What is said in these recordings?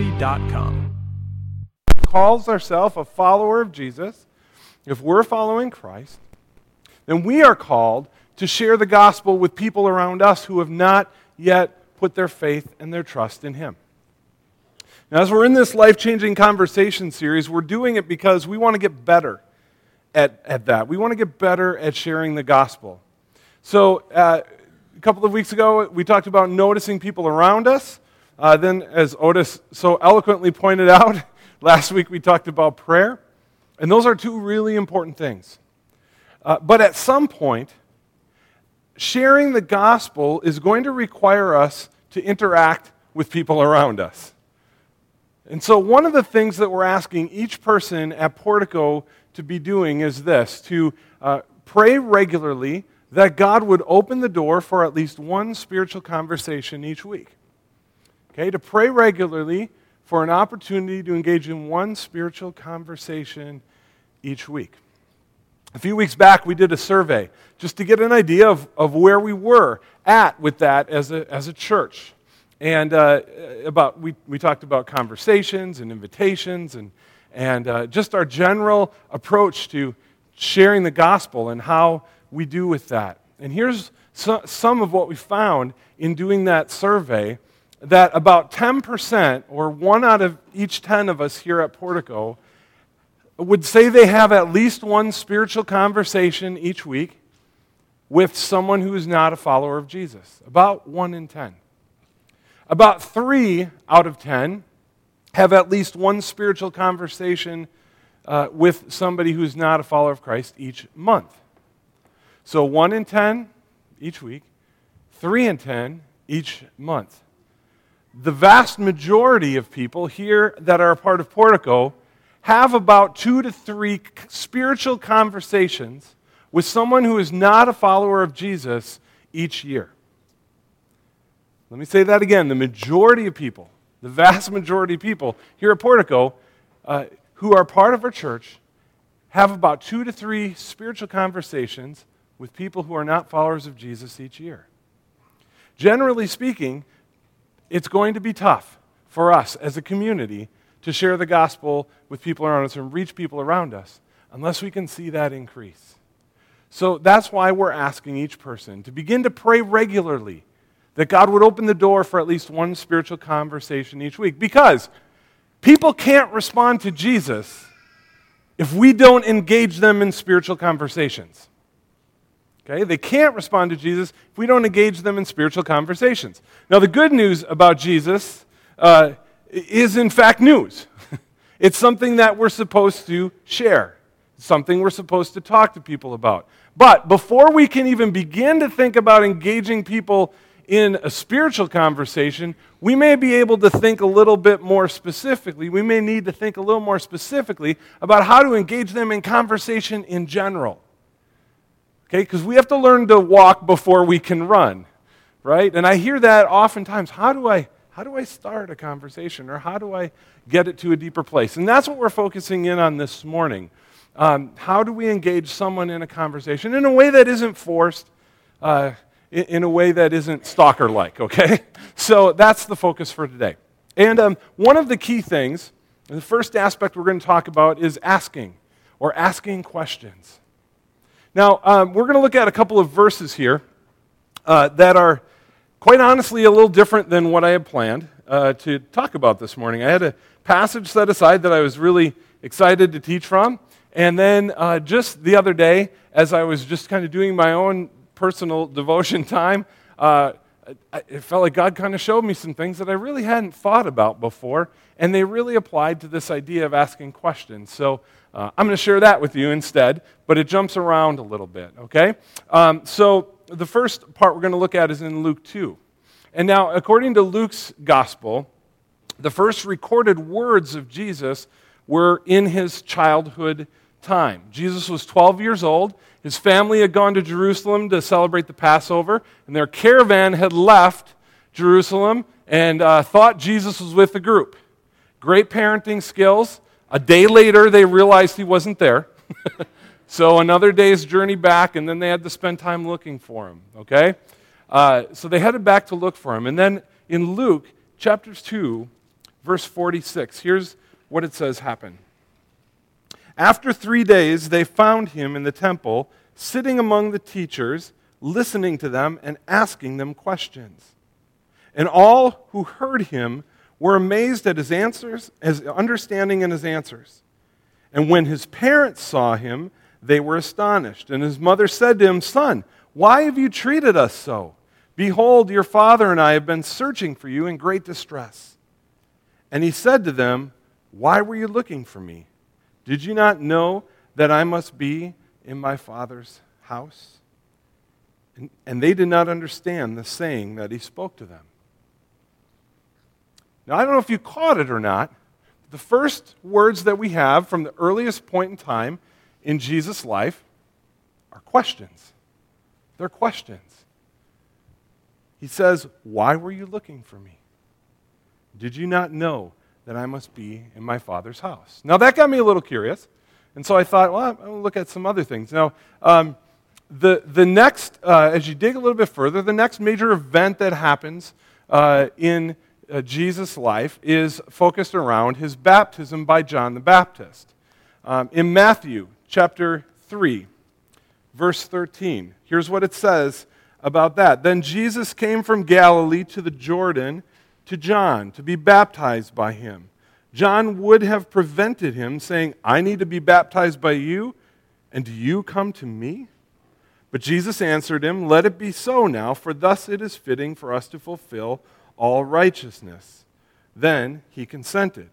biblecity.com. Calls ourselves a follower of Jesus, if we're following Christ, then we are called to share the gospel with people around us who have not yet put their faith and their trust in Him. Now, as we're in this life-changing conversation series, we're doing it because we want to get better at that. We want to get better at sharing the gospel. So, a couple of weeks ago, we talked about noticing people around us. Then, as Otis so eloquently pointed out, last week we talked about prayer. And those are two really important things. But at some point, sharing the gospel is going to require us to interact with people around us. And so one of the things that we're asking each person at Portico to be doing is this, to pray regularly that God would open the door for at least one spiritual conversation each week. Okay, to pray regularly for an opportunity to engage in one spiritual conversation each week. A few weeks back, we did a survey just to get an idea of where we were at with that as a church. And we talked about conversations and invitations and just our general approach to sharing the gospel and how we do with that. And here's some of what we found in doing that survey, that about 10%, or 1 out of each 10 of us here at Portico, would say they have at least one spiritual conversation each week with someone who is not a follower of Jesus. About 1 in 10. About 3 out of 10 have at least one spiritual conversation with somebody who's not a follower of Christ each month. So 1 in 10 each week, 3 in 10 each month. The vast majority of people here that are a part of Portico have about 2 to 3 spiritual conversations with someone who is not a follower of Jesus each year. Let me say that again. The majority of people, the vast majority of people here at Portico who are part of our church have about 2 to 3 spiritual conversations with people who are not followers of Jesus each year. Generally speaking, it's going to be tough for us as a community to share the gospel with people around us and reach people around us unless we can see that increase. So that's why we're asking each person to begin to pray regularly that God would open the door for at least one spiritual conversation each week, because people can't respond to Jesus if we don't engage them in spiritual conversations. Okay? They can't respond to Jesus if we don't engage them in spiritual conversations. Now, the good news about Jesus is in fact news. It's something that we're supposed to share. It's something we're supposed to talk to people about. But before we can even begin to think about engaging people in a spiritual conversation, we may be able to think a little bit more specifically. We may need to think a little more specifically about how to engage them in conversation in general. Okay, because we have to learn to walk before we can run, right? And I hear that oftentimes. How do I start a conversation, or how do I get it to a deeper place? And that's what we're focusing in on this morning. How do we engage someone in a conversation in a way that isn't forced, in a way that isn't stalker-like, okay? So that's the focus for today. And one of the key things, the first aspect we're going to talk about is asking questions. Now, we're going to look at a couple of verses here that are, quite honestly, a little different than what I had planned to talk about this morning. I had a passage set aside that I was really excited to teach from, and then just the other day, as I was just kind of doing my own personal devotion time, it felt like God kind of showed me some things that I really hadn't thought about before, and they really applied to this idea of asking questions. So I'm going to share that with you instead, but it jumps around a little bit, okay? So the first part we're going to look at is in Luke 2. And now, according to Luke's gospel, the first recorded words of Jesus were in his childhood time. Jesus was 12 years old. His family had gone to Jerusalem to celebrate the Passover, and their caravan had left Jerusalem and thought Jesus was with the group. Great parenting skills. A day later, they realized he wasn't there. So another day's journey back, and then they had to spend time looking for him, okay? So they headed back to look for him. And then in Luke, chapter 2, verse 46. Here's what it says happened. After 3 days, they found him in the temple, sitting among the teachers, listening to them and asking them questions. And all who heard him were amazed at his answers, his understanding and his answers. And when his parents saw him, they were astonished. And his mother said to him, "Son, why have you treated us so? Behold, your father and I have been searching for you in great distress." And he said to them, "Why were you looking for me? Did you not know that I must be in my Father's house?" And they did not understand the saying that he spoke to them. Now, I don't know if you caught it or not. The first words that we have from the earliest point in time in Jesus' life are questions. They're questions. He says, "Why were you looking for me? Did you not know that I must be in my Father's house?" Now, that got me a little curious. And so I thought, well, I'll look at some other things. Now, the next, as you dig a little bit further, the next major event that happens in Jesus' life is focused around his baptism by John the Baptist. In Matthew chapter 3, verse 13, here's what it says about that. "Then Jesus came from Galilee to the Jordan to John to be baptized by him. John would have prevented him, saying, 'I need to be baptized by you, and do you come to me?' But Jesus answered him, 'Let it be so now, for thus it is fitting for us to fulfill all righteousness.' Then he consented."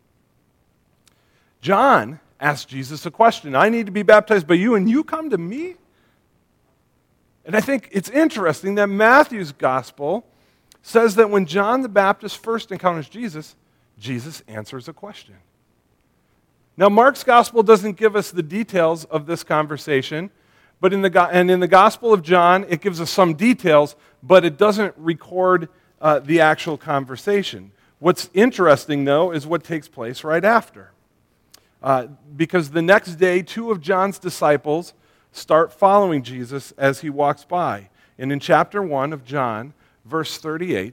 John asked Jesus a question. "I need to be baptized by you, and you come to me?" And I think it's interesting that Matthew's gospel says that when John the Baptist first encounters Jesus, Jesus answers a question. Now, Mark's gospel doesn't give us the details of this conversation, but in the Gospel of John, it gives us some details, but it doesn't record the actual conversation. What's interesting, though, is what takes place right after. Because the next day, 2 of John's disciples start following Jesus as he walks by. And in chapter 1 of John, verse 38,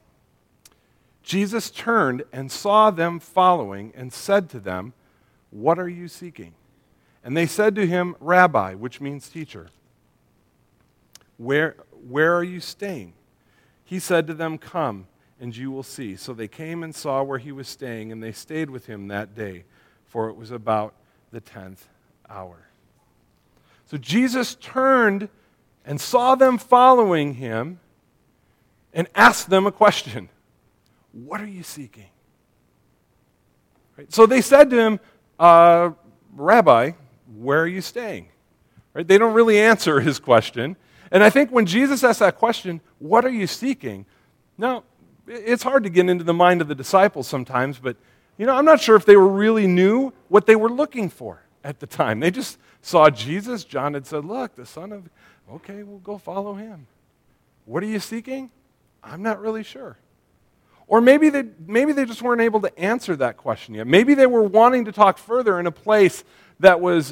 Jesus turned and saw them following and said to them, "What are you seeking?" And they said to him, "Rabbi," which means teacher, where are you staying?" He said to them, "Come, and you will see." So they came and saw where he was staying, and they stayed with him that day, for it was about the 10th hour. So Jesus turned and saw them following him and asked them a question. "What are you seeking?" Right? So they said to him, "Rabbi, where are you staying?" Right? They don't really answer his question. And I think when Jesus asked that question, "What are you seeking?" Now, it's hard to get into the mind of the disciples sometimes, but I'm not sure if they really knew what they were looking for at the time. They just saw Jesus. John had said, "Look, the son of," okay, we'll go follow him. "What are you seeking?" I'm not really sure. Or maybe they just weren't able to answer that question yet. Maybe they were wanting to talk further in a place that was,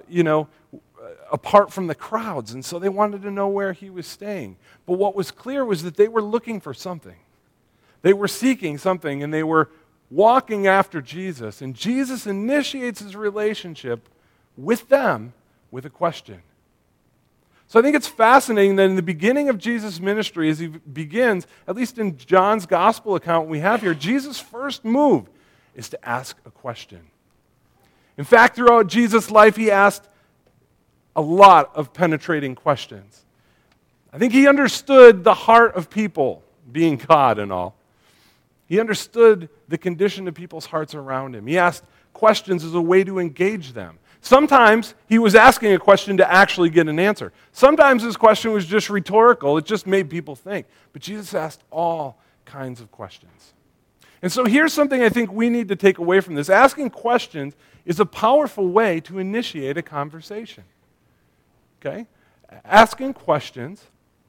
apart from the crowds, and so they wanted to know where he was staying. But what was clear was that they were looking for something. They were seeking something, and they were walking after Jesus. And Jesus initiates his relationship with them with a question. So I think it's fascinating that in the beginning of Jesus' ministry, as he begins, at least in John's gospel account we have here, Jesus' first move is to ask a question. In fact, throughout Jesus' life, he asked a lot of penetrating questions. I think he understood the heart of people, being God and all. He understood the condition of people's hearts around him. He asked questions as a way to engage them. Sometimes he was asking a question to actually get an answer. Sometimes his question was just rhetorical. It just made people think. But Jesus asked all kinds of questions. And so here's something I think we need to take away from this. Asking questions is a powerful way to initiate a conversation. Okay? Asking questions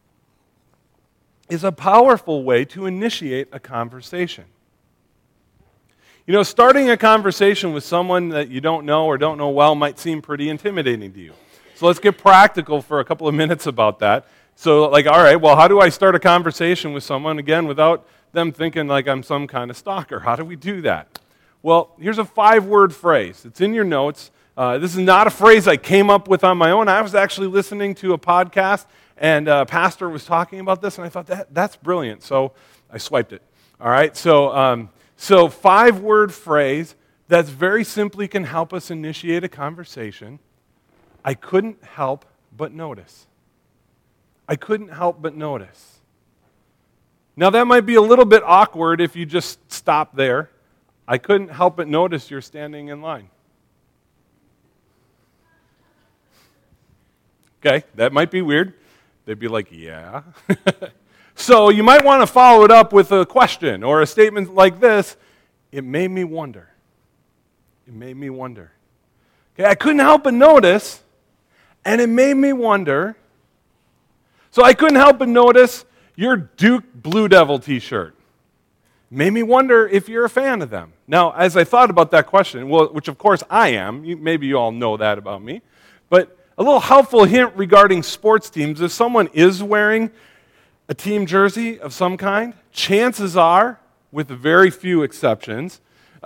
is a powerful way to initiate a conversation. Starting a conversation with someone that you don't know or don't know well might seem pretty intimidating to you. So let's get practical for a couple of minutes about that. So, all right, well, how do I start a conversation with someone, again, without them thinking like I'm some kind of stalker. How do we do that? Well, here's a 5-word phrase. It's in your notes. This is not a phrase I came up with on my own. I was actually listening to a podcast, and a pastor was talking about this, and I thought, that's brilliant. So I swiped it. All right? So 5-word phrase that very simply can help us initiate a conversation. I couldn't help but notice. I couldn't help but notice. Now, that might be a little bit awkward if you just stop there. I couldn't help but notice you're standing in line. Okay, that might be weird. They'd be like, yeah. So you might want to follow it up with a question or a statement like this. It made me wonder. It made me wonder. Okay, I couldn't help but notice, and it made me wonder. So I couldn't help but notice your Duke Blue Devil t-shirt. Made me wonder if you're a fan of them. Now, as I thought about that question, well, which of course I am, maybe you all know that about me, but a little helpful hint regarding sports teams, if someone is wearing a team jersey of some kind, chances are, with very few exceptions,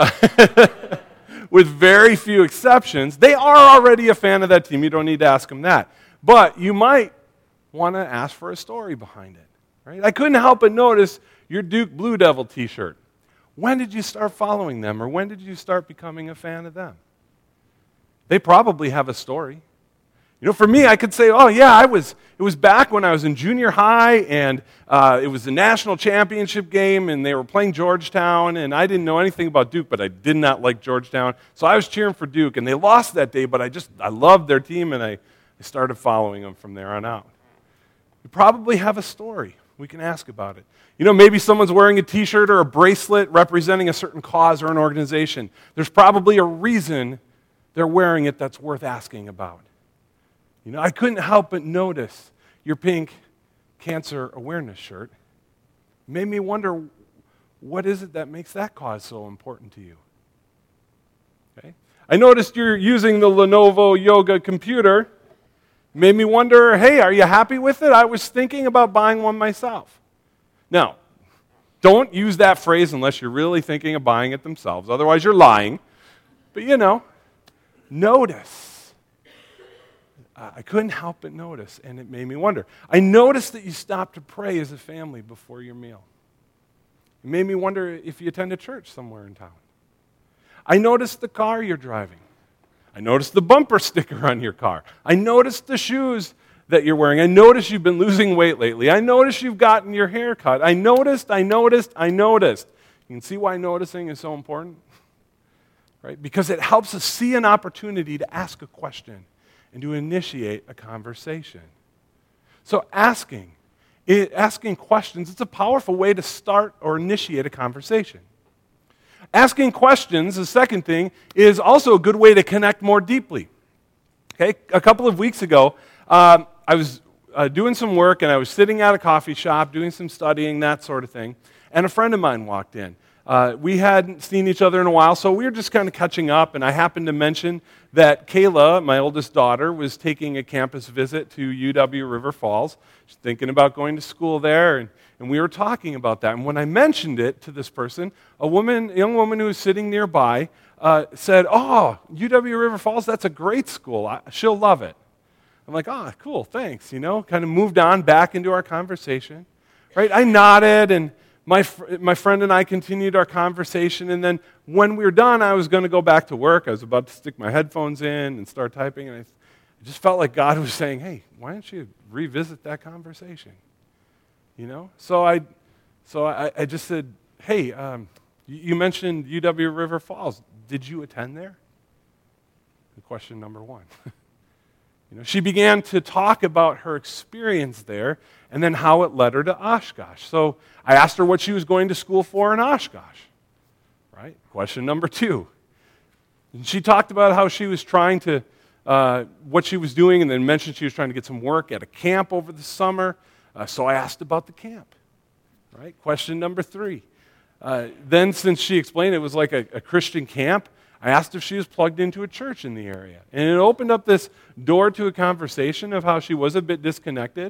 they are already a fan of that team. You don't need to ask them that. But you might want to ask for a story behind it. Right? I couldn't help but notice your Duke Blue Devil t-shirt. When did you start following them, or when did you start becoming a fan of them? They probably have a story. You know, for me, I could say, oh yeah, it was back when I was in junior high, and it was the national championship game, and they were playing Georgetown, and I didn't know anything about Duke, but I did not like Georgetown, so I was cheering for Duke, and they lost that day, but I loved their team, and I started following them from there on out. You probably have a story. We can ask about it. You know, maybe someone's wearing a t-shirt or a bracelet representing a certain cause or an organization. There's probably a reason they're wearing it that's worth asking about. You know, I couldn't help but notice your pink cancer awareness shirt. It made me wonder, what is it that makes that cause so important to you? Okay. I noticed you're using the Lenovo Yoga computer. It made me wonder, hey, are you happy with it? I was thinking about buying one myself. Now, don't use that phrase unless you're really thinking of buying it themselves. Otherwise, you're lying. But, you know, notice. I couldn't help but notice, and it made me wonder. I noticed that you stopped to pray as a family before your meal. It made me wonder if you attend a church somewhere in town. I noticed the car you're driving. I noticed the bumper sticker on your car. I noticed the shoes that you're wearing. I noticed you've been losing weight lately. I noticed you've gotten your hair cut. I noticed. You can see why noticing is so important, right? Because it helps us see an opportunity to ask a question and to initiate a conversation. So asking questions, it's a powerful way to start or initiate a conversation. Asking questions, the second thing, is also a good way to connect more deeply. Okay, a couple of weeks ago, I was doing some work, and I was sitting at a coffee shop doing some studying, that sort of thing, and a friend of mine walked in. We hadn't seen each other in a while, so we were just kind of catching up, and I happened to mention that Kayla, my oldest daughter, was taking a campus visit to UW River Falls. She's thinking about going to school there, and we were talking about that. And when I mentioned it to this person, a young woman who was sitting nearby said, oh, UW River Falls, that's a great school. She'll love it. I'm like, oh, cool, thanks, kind of moved on back into our conversation. Right? I nodded, and my friend and I continued our conversation, and then when we were done, I was going to go back to work. I was about to stick my headphones in and start typing, and I just felt like God was saying, hey, why don't you revisit that conversation? So I just said, hey, you mentioned UW River Falls. Did you attend there? Question number one. She began to talk about her experience there and then how it led her to Oshkosh. So I asked her what she was going to school for in Oshkosh. Right? Question number two. And she talked about how she was trying to, what she was doing, and then mentioned she was trying to get some work at a camp over the summer. So I asked about the camp. Right? Question number three. Then since she explained it was like a Christian camp, I asked if she was plugged into a church in the area. And it opened up this door to a conversation of how she was a bit disconnected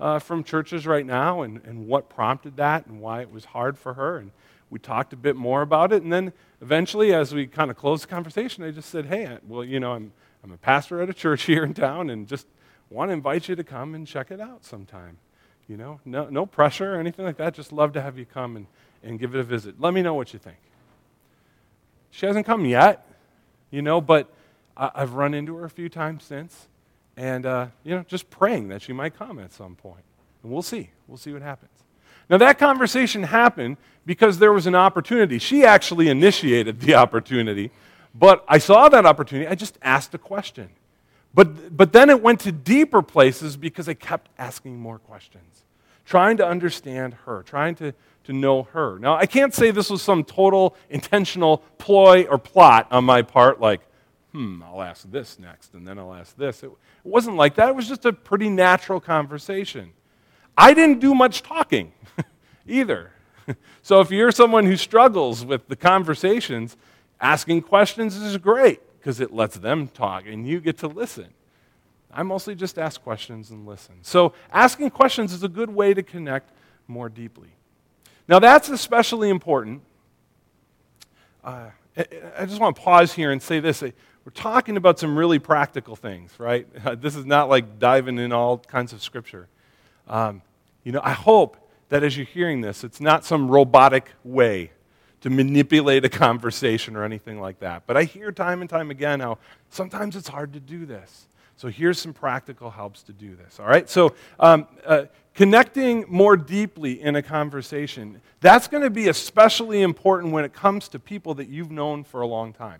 from churches right now and what prompted that and why it was hard for her. And we talked a bit more about it. And then eventually, as we kind of closed the conversation, I just said, hey, I'm a pastor at a church here in town and just want to invite you to come and check it out sometime. No pressure or anything like that. Just love to have you come and give it a visit. Let me know what you think. She hasn't come yet, but I've run into her a few times since. And, just praying that she might come at some point. And we'll see. We'll see what happens. Now, that conversation happened because there was an opportunity. She actually initiated the opportunity. But I saw that opportunity. I just asked a question. But then it went to deeper places because I kept asking more questions, trying to understand her, trying to know her. Now, I can't say this was some total intentional ploy or plot on my part, like, I'll ask this next, and then I'll ask this. It wasn't like that. It was just a pretty natural conversation. I didn't do much talking either. So if you're someone who struggles with the conversations, asking questions is great because it lets them talk, and you get to listen. I mostly just ask questions and listen. So asking questions is a good way to connect more deeply. Now that's especially important. I just want to pause here and say this. We're talking about some really practical things, right? This is not like diving in all kinds of scripture. I hope that as you're hearing this, it's not some robotic way to manipulate a conversation or anything like that. But I hear time and time again how sometimes it's hard to do this. So here's some practical helps to do this, all right? So connecting more deeply in a conversation, that's going to be especially important when it comes to people that you've known for a long time.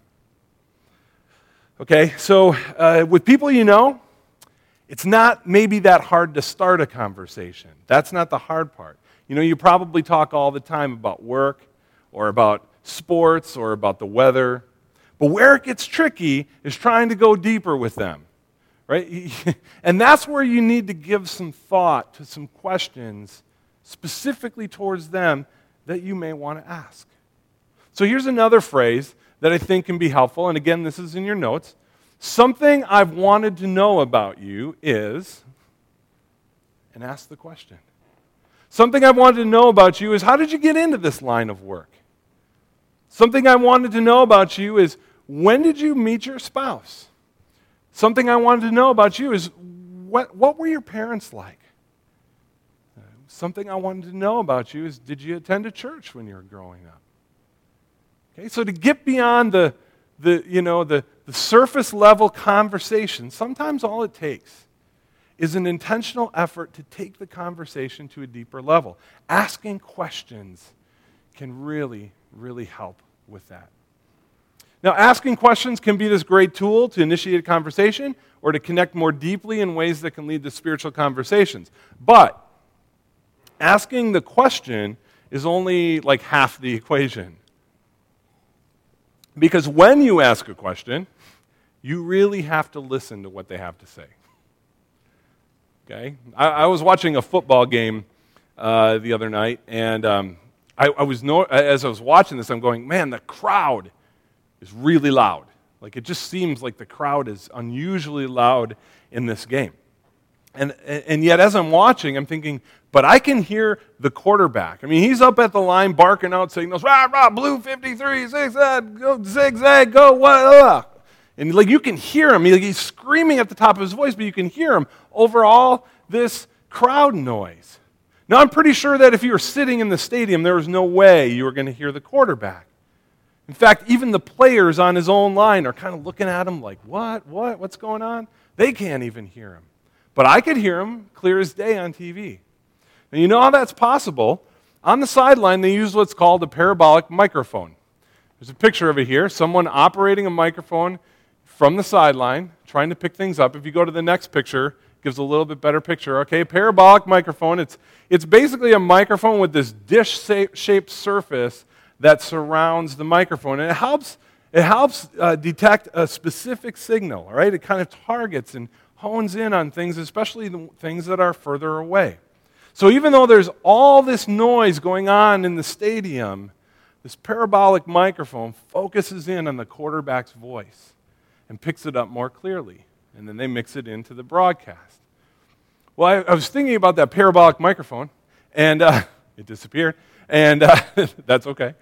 Okay, so with people it's not maybe that hard to start a conversation. That's not the hard part. You probably talk all the time about work or about sports or about the weather. But where it gets tricky is trying to go deeper with them, right? And that's where you need to give some thought to some questions specifically towards them that you may want to ask. So here's another phrase that I think can be helpful, and again, this is in your notes. Something I've wanted to know about you is, and ask the question. Something I've wanted to know about you is, how did you get into this line of work? Something I wanted to know about you is, when did you meet your spouse? Something I wanted to know about you is, what were your parents like? Something I wanted to know about you is, did you attend a church when you were growing up? Okay, so to get beyond the surface level conversation, sometimes all it takes is an intentional effort to take the conversation to a deeper level. Asking questions can really, really help with that. Now, asking questions can be this great tool to initiate a conversation or to connect more deeply in ways that can lead to spiritual conversations. But asking the question is only like half the equation. Because when you ask a question, you really have to listen to what they have to say. Okay? I was watching a football game the other night, and as I was watching this, I'm going, man, the crowd is really loud. Like, it just seems like the crowd is unusually loud in this game. And yet, as I'm watching, I'm thinking, but I can hear the quarterback. I mean, he's up at the line barking out signals, rah, rah, blue 53, zigzag, go, zigzag, go, what, And like you can hear him. He's screaming at the top of his voice, but you can hear him over all this crowd noise. Now, I'm pretty sure that if you were sitting in the stadium, there was no way you were going to hear the quarterback. In fact, even the players on his own line are kind of looking at him like, what's going on? They can't even hear him. But I could hear him clear as day on TV. And you know how that's possible? On the sideline, they use what's called a parabolic microphone. There's a picture of it here. Someone operating a microphone from the sideline, trying to pick things up. If you go to the next picture, it gives a little bit better picture. Okay, parabolic microphone. It's basically a microphone with this dish-shaped surface that surrounds the microphone. And it helps detect a specific signal, all right? It kind of targets and hones in on things, especially the things that are further away. So even though there's all this noise going on in the stadium, this parabolic microphone focuses in on the quarterback's voice and picks it up more clearly. And then they mix it into the broadcast. Well, I was thinking about that parabolic microphone, and it disappeared, and that's okay.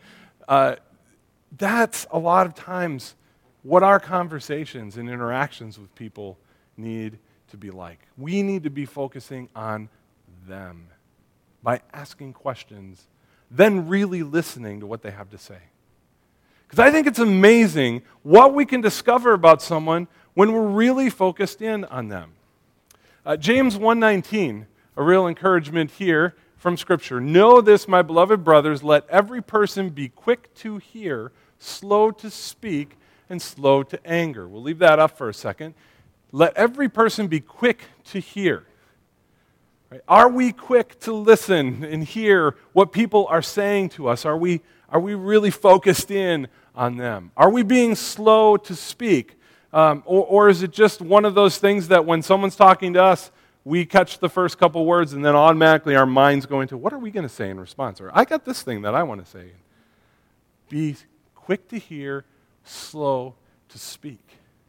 That's a lot of times what our conversations and interactions with people need to be like. We need to be focusing on them by asking questions, then really listening to what they have to say. Because I think it's amazing what we can discover about someone when we're really focused in on them. James 1:19, a real encouragement here from Scripture. Know this, my beloved brothers, let every person be quick to hear, slow to speak, and slow to anger. We'll leave that up for a second. Let every person be quick to hear. Right? Are we quick to listen and hear what people are saying to us? Are we really focused in on them? Are we being slow to speak? Or is it just one of those things that when someone's talking to us, we catch the first couple words and then automatically our mind's going to, what are we going to say in response? Or I got this thing that I want to say. Be quick to hear, slow to speak.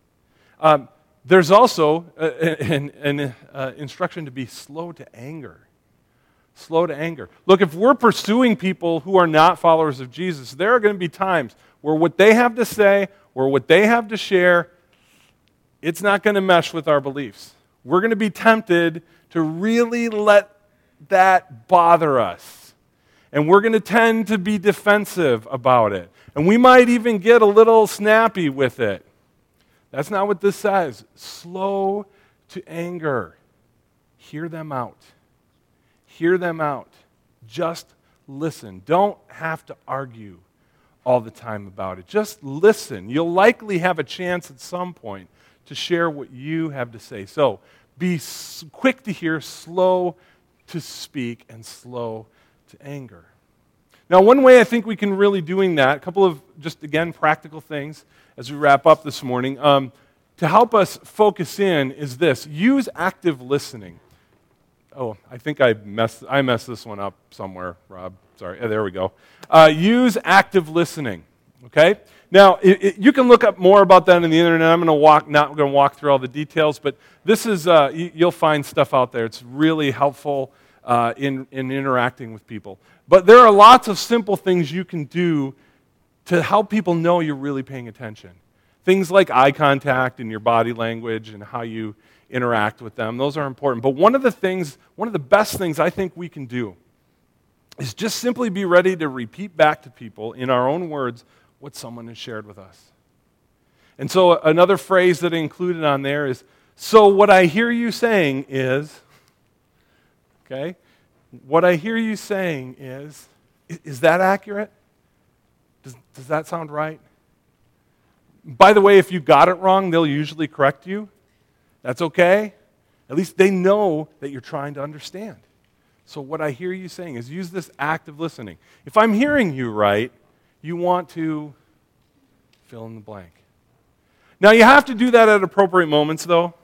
There's also an instruction to be slow to anger. Slow to anger. Look, if we're pursuing people who are not followers of Jesus, there are going to be times where what they have to say or what they have to share, it's not going to mesh with our beliefs. We're going to be tempted to really let that bother us. And we're going to tend to be defensive about it. And we might even get a little snappy with it. That's not what this says. Slow to anger. Hear them out. Hear them out. Just listen. Don't have to argue all the time about it. Just listen. You'll likely have a chance at some point to share what you have to say. So be quick to hear, slow to speak, and slow to anger. Now, one way I think we can really doing that, a couple of just, again, practical things as we wrap up this morning, to help us focus in is this. Use active listening. Oh, I think I messed this one up somewhere, Rob. Sorry. There we go. Use active listening. Okay? Now, you can look up more about that on the internet. I'm not going to walk through all the details, but this is, you'll find stuff out there. It's really helpful in interacting with people. But there are lots of simple things you can do to help people know you're really paying attention. Things like eye contact and your body language and how you interact with them, those are important. But one of the best things I think we can do is just simply be ready to repeat back to people in our own words what someone has shared with us. And so another phrase that I included on there is, so what I hear you saying is, okay? What I hear you saying is that accurate? Does that sound right? By the way, if you got it wrong, they'll usually correct you. That's okay. At least they know that you're trying to understand. So what I hear you saying is use this active listening. If I'm hearing you right, you want to fill in the blank. Now, you have to do that at appropriate moments, though.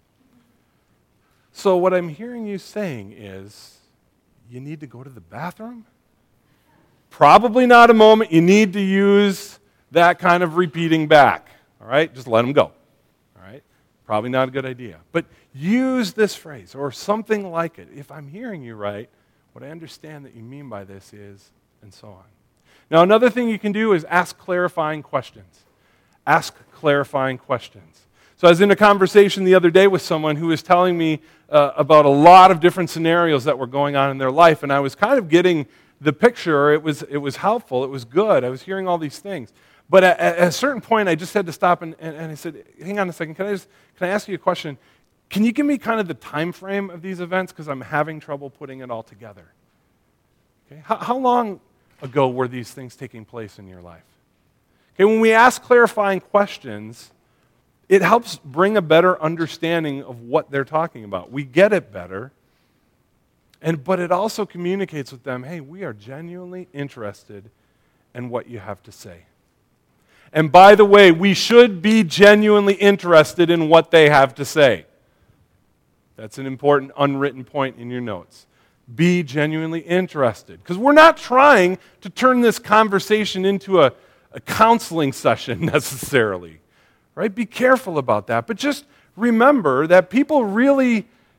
So what I'm hearing you saying is, you need to go to the bathroom? Probably not a moment you need to use that kind of repeating back. All right? Just let them go. All right? Probably not a good idea. But use this phrase or something like it. If I'm hearing you right, what I understand that you mean by this is, and so on. Now, another thing you can do is ask clarifying questions. Ask clarifying questions. So I was in a conversation the other day with someone who was telling me about a lot of different scenarios that were going on in their life, and I was kind of getting the picture. It was helpful. It was good. I was hearing all these things. But at a certain point, I just had to stop and I said, hang on a second, can I ask you a question? Can you give me kind of the time frame of these events? Because I'm having trouble putting it all together. Okay? How long ago were these things taking place in your life? Okay, when we ask clarifying questions, it helps bring a better understanding of what they're talking about. We get it better, but it also communicates with them, hey, we are genuinely interested in what you have to say. And by the way, we should be genuinely interested in what they have to say. That's an important unwritten point in your notes. Be genuinely interested. Because we're not trying to turn this conversation into a counseling session necessarily. Right? Be careful about that. But just remember that people really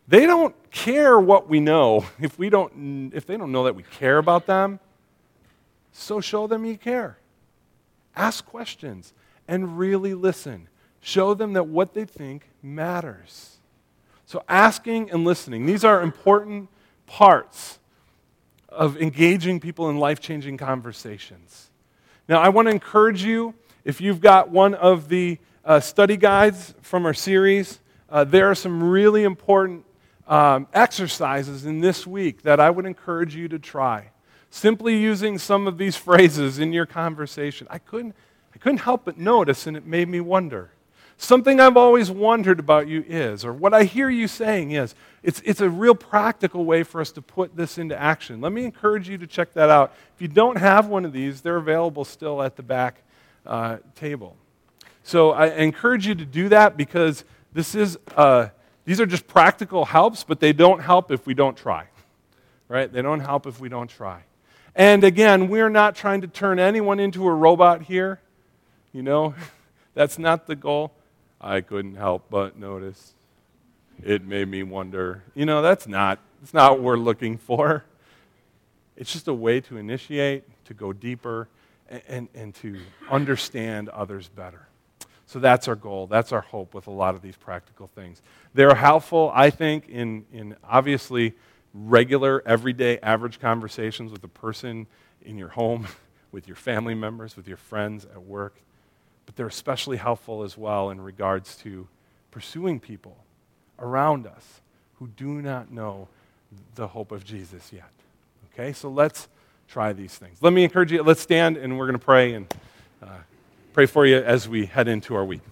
They don't care what we know if they don't know that we care about them. So show them you care. Ask questions and really listen. Show them that what they think matters. So asking and listening, these are important parts of engaging people in life-changing conversations. Now, I want to encourage you, if you've got one of the study guides from our series, there are some really important exercises in this week that I would encourage you to try. Simply using some of these phrases in your conversation. I couldn't help but notice, and it made me wonder. Something I've always wondered about you is, or what I hear you saying is, it's a real practical way for us to put this into action. Let me encourage you to check that out. If you don't have one of these, they're available still at the back table. So I encourage you to do that because these are just practical helps, but they don't help if we don't try. Right? They don't help if we don't try. And again, we're not trying to turn anyone into a robot here. You know, that's not the goal. I couldn't help but notice. It made me wonder. You know, that's not what we're looking for. It's just a way to initiate, to go deeper, and to understand others better. So that's our goal. That's our hope with a lot of these practical things. They're helpful, I think, in obviously regular, everyday, average conversations with a person in your home, with your family members, with your friends at work. But they're especially helpful as well in regards to pursuing people around us who do not know the hope of Jesus yet. Okay, so let's try these things. Let me encourage you, let's stand and we're going to pray and pray for you as we head into our week.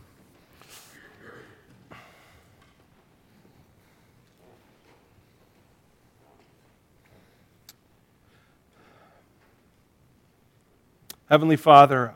Heavenly Father,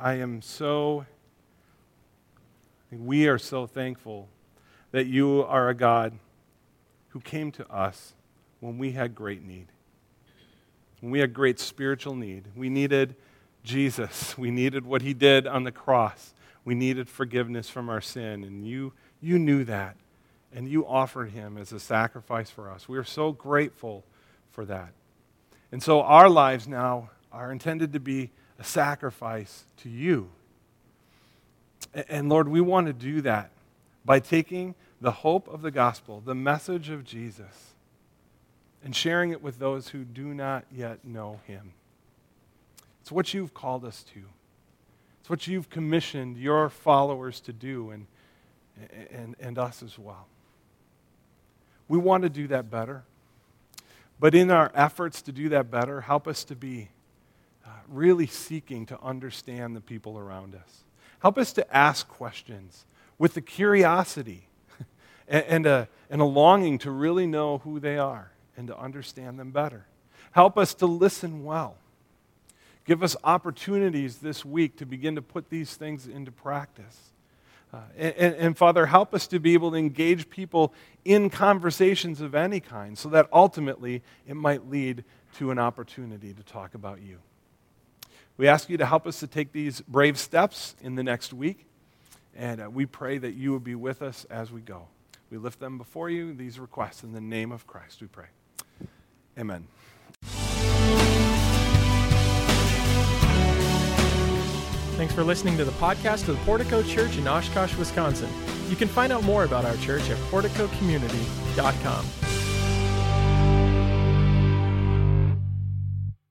we are so thankful that you are a God who came to us when we had great need. When we had great spiritual need. We needed Jesus. We needed what he did on the cross. We needed forgiveness from our sin. And you knew that. And you offered him as a sacrifice for us. We are so grateful for that. And so our lives now are intended to be a sacrifice to you. And Lord, we want to do that by taking the hope of the gospel, the message of Jesus, and sharing it with those who do not yet know him. It's what you've called us to. It's what you've commissioned your followers to do and us as well. We want to do that better. But in our efforts to do that better, help us to be really seeking to understand the people around us. Help us to ask questions with the curiosity and a longing to really know who they are and to understand them better. Help us to listen well. Give us opportunities this week to begin to put these things into practice. And Father, help us to be able to engage people in conversations of any kind so that ultimately it might lead to an opportunity to talk about you. We ask you to help us to take these brave steps in the next week, and we pray that you will be with us as we go. We lift them before you, these requests, in the name of Christ, we pray. Amen. Thanks for listening to the podcast of the Portico Church in Oshkosh, Wisconsin. You can find out more about our church at porticocommunity.com.